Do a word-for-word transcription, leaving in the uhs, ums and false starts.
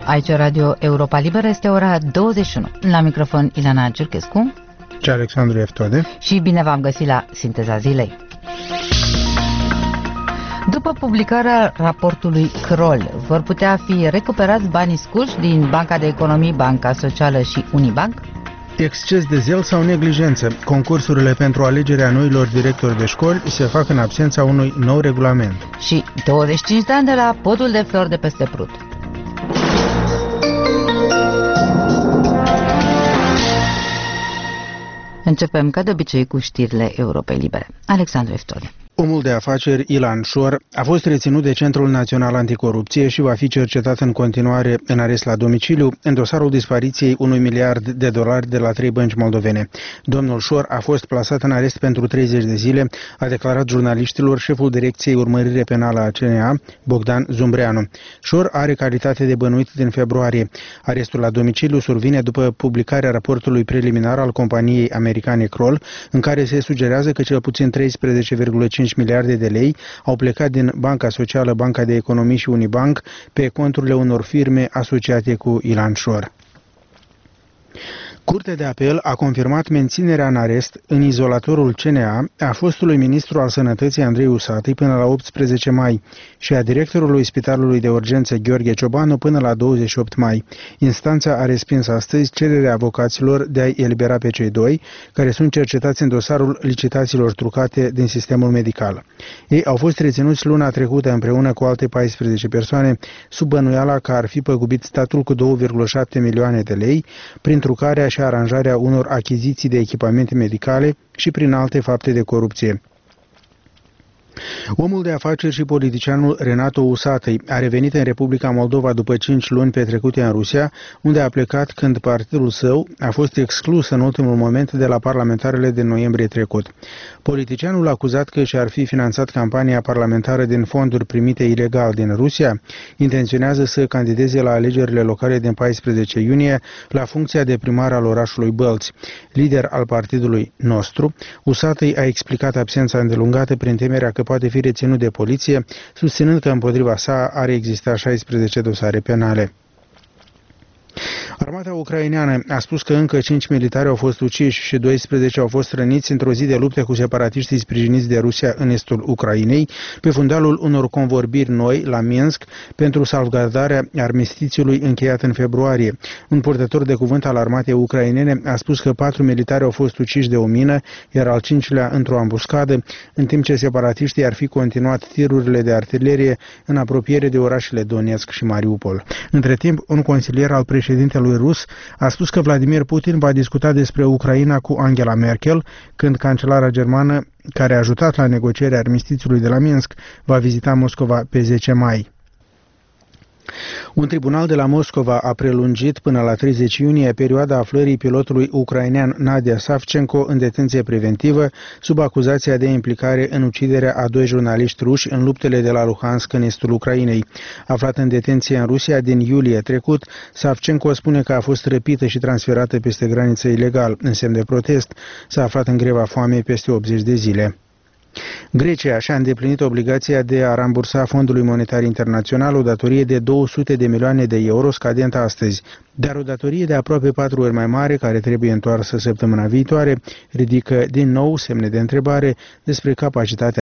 Aici Radio Europa Liberă, este ora douăzeci și unu. La microfon Ilana Giurchescu și Alexandru Eftode. Și bine v-am găsit la Sinteza Zilei. După publicarea raportului Kroll, vor putea fi recuperați banii scuși din Banca de Economii, Banca Socială și Unibank? Exces de zel sau neglijență. Concursurile pentru alegerea noilor directori de școli se fac în absența unui nou regulament. Și douăzeci și cinci de ani de la podul de flori de peste Prut. Începem ca de obicei cu știrile Europei Libere. Alexandru Eftode. Omul de afaceri Ilan Shor a fost reținut de Centrul Național Anticorupție și va fi cercetat în continuare în arest la domiciliu în dosarul dispariției unui miliard de dolari de la trei bănci moldovene. Domnul Shor a fost plasat în arest pentru treizeci de zile, a declarat jurnaliștilor șeful Direcției Urmărire Penală a C N A, Bogdan Zumbreanu. Shor are calitate de bănuit din februarie. Arestul la domiciliu survine după publicarea raportului preliminar al companiei americane Kroll, în care se sugerează că cel puțin treisprezece virgulă cinci miliarde de lei au plecat din Banca Socială, Banca de Economii și Unibank pe conturile unor firme asociate cu Ilan Shor. Curtea de apel a confirmat menținerea în arest în izolatorul C N A a fostului ministru al Sănătății Andrei Usatăi până la optsprezece mai și a directorului Spitalului de Urgență Gheorghe Ciobanu până la douăzeci și opt mai. Instanța a respins astăzi cererea avocaților de a-i elibera pe cei doi, care sunt cercetați în dosarul licitațiilor trucate din sistemul medical. Ei au fost reținuți luna trecută împreună cu alte paisprezece persoane sub bănuiala că ar fi păgubit statul cu două virgulă șapte milioane de lei prin trucarea și aranjarea unor achiziții de echipamente medicale și prin alte fapte de corupție. Omul de afaceri și politicianul Renato Usatăi a revenit în Republica Moldova după cinci luni petrecute în Rusia, unde a plecat când partidul său a fost exclus în ultimul moment de la parlamentarele de noiembrie trecut. Politicianul a acuzat că și-ar fi finanțat campania parlamentară din fonduri primite ilegal din Rusia, intenționează să candideze la alegerile locale din paisprezece iunie la funcția de primar al orașului Bălți. Lider al partidului nostru, Usatăi a explicat absența îndelungată prin temerea că poate fi reținut de poliție, susținând că împotriva sa ar exista șaisprezece dosare penale. Armata ucraineană a spus că încă cinci militari au fost uciși și doisprezece au fost răniți într-o zi de lupte cu separatiștii sprijiniți de Rusia în estul Ucrainei, pe fundalul unor convorbiri noi la Minsk pentru salvgardarea armistițiului încheiat în februarie. Un purtător de cuvânt al armatei ucrainene a spus că patru militari au fost uciși de o mină, iar al cincilea într-o ambuscadă, în timp ce separatiștii ar fi continuat tirurile de artilerie în apropiere de orașele Donetsk și Mariupol. Între timp, un consilier al președintelui rus a spus că Vladimir Putin va discuta despre Ucraina cu Angela Merkel, când cancelara germană, care a ajutat la negocierea armistițiului de la Minsk, va vizita Moscova pe zece mai. Un tribunal de la Moscova a prelungit până la treizeci iunie perioada aflării pilotului ucrainean Nadia Savchenko în detenție preventivă sub acuzația de implicare în uciderea a doi jurnaliști ruși în luptele de la Luhansk în estul Ucrainei. Aflat în detenție în Rusia din iulie trecut, Savchenko spune că a fost răpită și transferată peste graniță ilegal în semn de protest. S-a aflat în greva foamei peste optzeci de zile. Grecia și-a îndeplinit obligația de a rambursa Fondului Monetar Internațional o datorie de două sute de milioane de euro scadentă astăzi, dar o datorie de aproape patru ori mai mare, care trebuie întoarsă săptămâna viitoare, ridică din nou semne de întrebare despre capacitatea